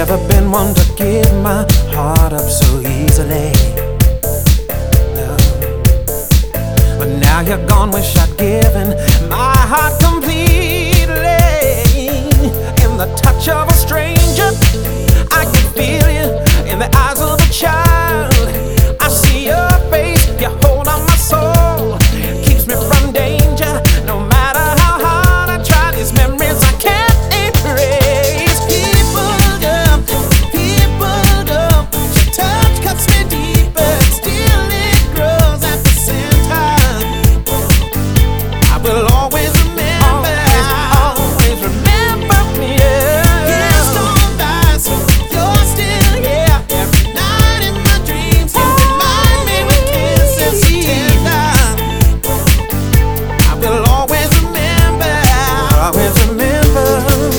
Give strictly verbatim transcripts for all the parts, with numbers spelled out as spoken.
never been one to give my heart up so easily. No. But now you're gone, wish I'd given my heart completely. In the touch of a stranger, I can feel you. In the eyes of a child, I see your face. You hold on my soul, keeps me from danger. No matter how hard I try, these memories I can't erase. People go, people go. Your touch cuts me deeper, and still it grows at the center. I will always remember, always, always remember me. Yeah. Years gone by, so you're still here. Every night in my dreams, you remind me with kisses so tender. I will always remember, always remember.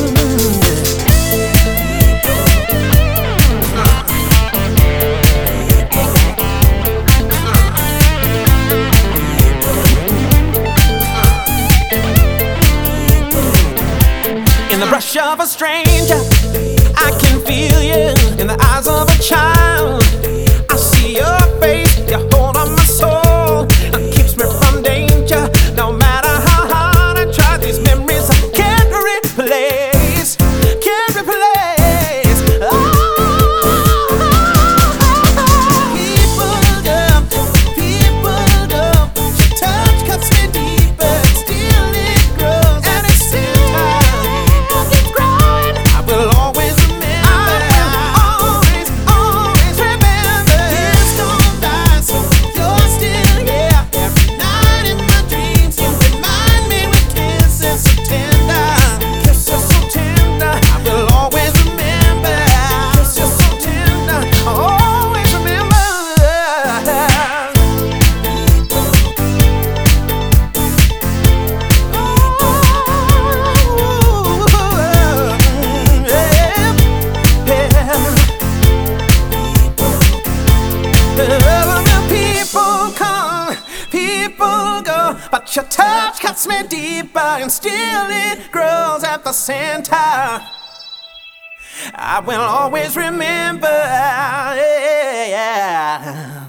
In the brush of a stranger, I can feel you. In the eyes of a child, I see your face. You hold on my soul, it keeps me from danger. No matter how hard I try, these memories I can't replace, can't replace. Oh. People go, people go. Your touch cuts me deeper, and still it grows, and it's still keeps growing. I will always remember, I will always, always remember. Years gone by, so you're still here. Every night in my dreams, you remind me with kisses so tender, kisses so tender. I will always remember, kisses so tender. I'll always remember. People come, people go, but your touch cuts me deeper, and still it grows at the center. I will always remember. Yeah.